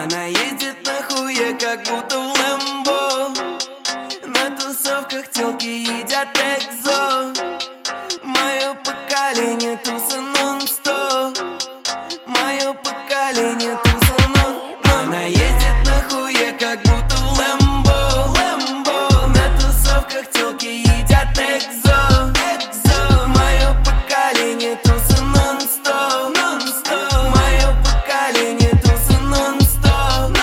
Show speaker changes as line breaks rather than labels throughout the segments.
Она ездит на хуе, как будто в Лэмбо. На тусовках тёлки едят экзо. Мое поколение туса нон-стоп. Мое поколение туса нон-стоп. Она ездит на хуе, как будто в Лэмбо. На тусовках тёлки едят экзо. Мое поколение туса нон-стоп. Мое поколение туса нон-стоп.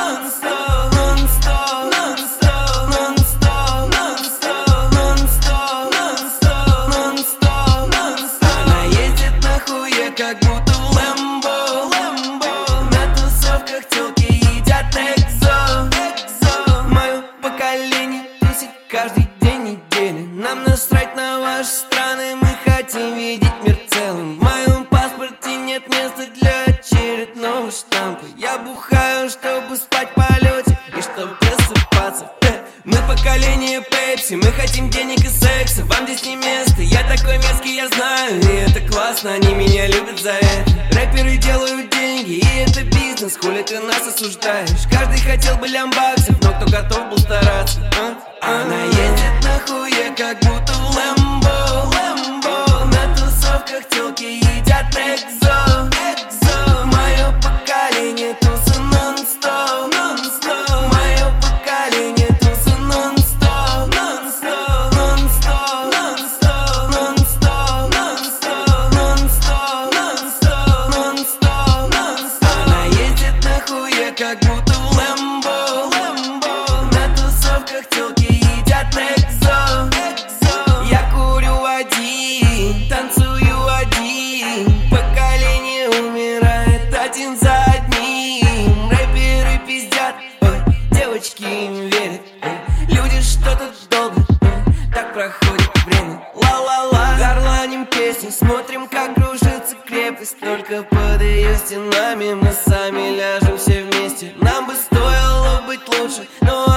Она ездит на хуе, как будто в Лэмбо. На тусовках тёлки едят экзо. Мое поколение тусит каждый день недели. Нам насрать на ваши страны, мы хотим видеть мир целым. В моем паспорте нет места для очередного штампа. Я бухаю, чтобы спать в полете и чтобы просыпаться. Мы поколение Пепси, мы хотим денег и секса. Вам здесь не место, я такой мерзкий, я знаю. И это классно, они меня любят за это. Рэперы делают деньги, и это бизнес. Хули ты нас осуждаешь? Каждый хотел бы лямбаксов, но кто готов был стараться, а? Она ездит на хуе, как будто в Лэмбо. На тусовках тёлки едят экзо. Мое поколение туса нон-стоп. Мое поколение туса нон-стоп. Она ездит на хуе, как будто в Лэмбо. На тусовках тёлки едят экзо. Я курю один, танцую один. Поколение умирает один за одним. Рэперы пиздят, ой, девочки им верят, люди что-то долго, так проходит время. Ла-ла-ла, горланим песни, смотрим, как кружится крепость. Только под ее стенами мы сами ляжем все вместе. Нам бы стоило быть лучше, но